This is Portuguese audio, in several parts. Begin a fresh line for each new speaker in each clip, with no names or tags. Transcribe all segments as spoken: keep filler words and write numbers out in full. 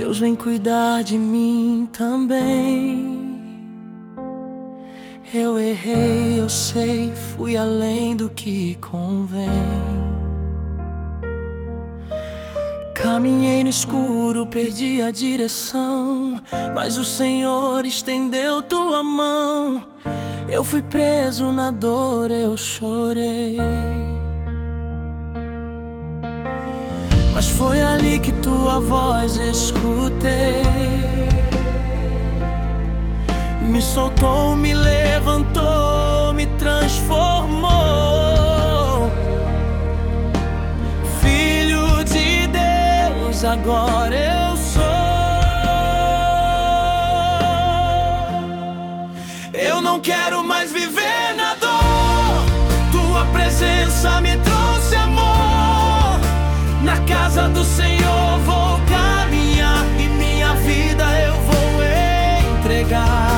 Deus vem cuidar de mim também. Eu errei, eu sei, fui além do que convém. Caminhei no escuro, perdi a direção, mas o Senhor estendeu tua mão. Eu fui preso na dor, eu chorei, mas foi ali que tua voz escutei. Me soltou, me levantou, me transformou. Filho de Deus, agora eu sou. Eu não quero mais viver na dor. Tua presença me trouxe amor. Na casa do Senhor vou caminhar e minha vida eu vou entregar.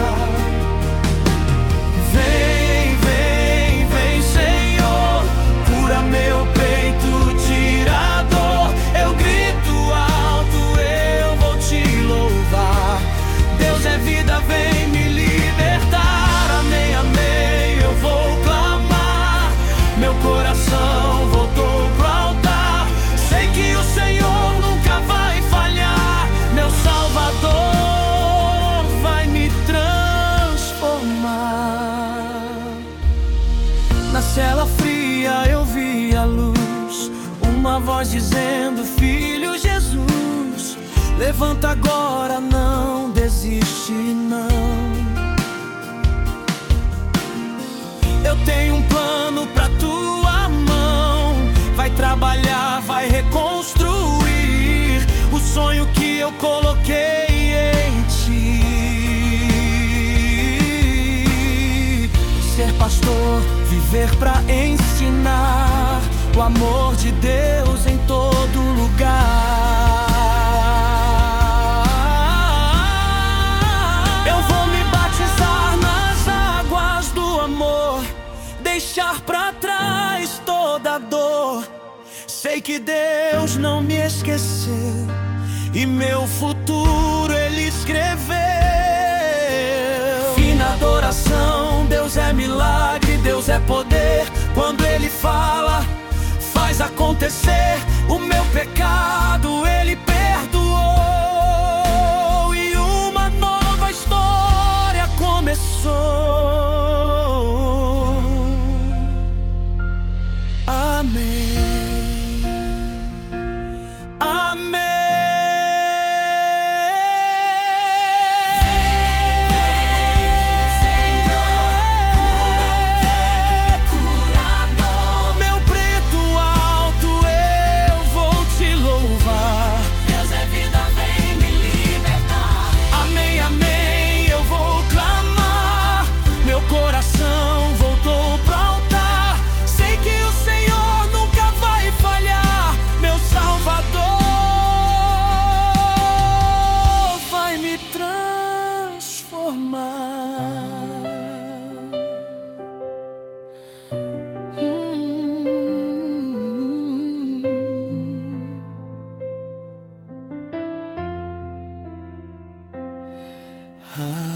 Vem, vem, vem, Senhor, cura meu peito, tira a dor. Eu grito alto, eu vou te louvar. Deus é vida, vem me libertar. Amém, amém, eu vou clamar. Meu coração voltou pro altar. Sei que o Senhor nunca vai falhar. Meu Salvador vai me transformar. Na cela fria eu vi a luz, uma voz dizendo: Filho Jesus, levanta agora, não desiste não. Eu tenho um plano pra tua mão. Vai trabalhar, vai reconstruir o sonho que eu coloquei em ti. Ser pastor, viver pra ensinar o amor de Deus em todo lugar. Eu vou me batizar nas águas do amor, deixar pra trás toda a dor. Sei que Deus não me esqueceu e meu futuro Ele escreveu. E na adoração, Deus é milagre, Deus é poder. Quando Ele fala, faz acontecer. O meu pecado Ele perdoou e uma nova história começou. Amém. Ah.